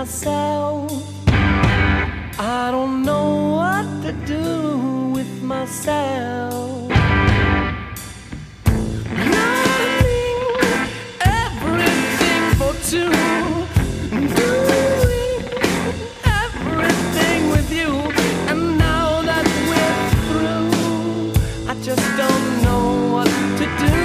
myself. I don't know what to do with myself. Running everything for two, doing everything with you, and now that we're through, I just don't know what to do.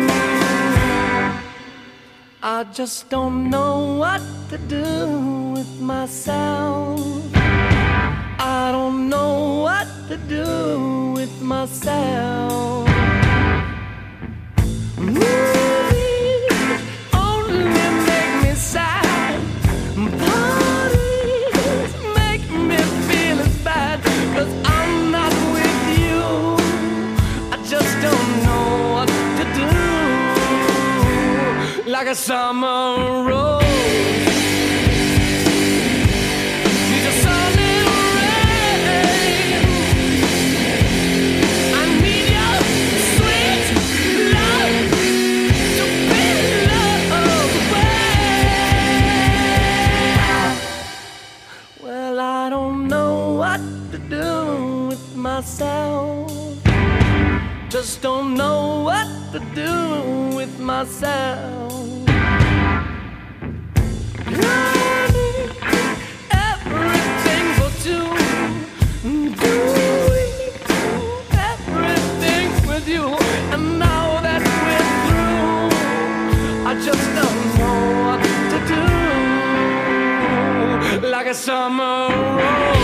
I just don't know what to do with myself. I don't know what to do with myself. Movies only make me sad. Parties make me feel as bad, 'cause I'm not with you. I just don't know what to do. Like a summer rose, need a sunny rain. I need your sweet love to be loved well. Well, I don't know what to do with myself. Just don't know what to do with myself. Running everything for two, doing everything with you, and now that we're through, I just don't know what to do. Like a summer rose.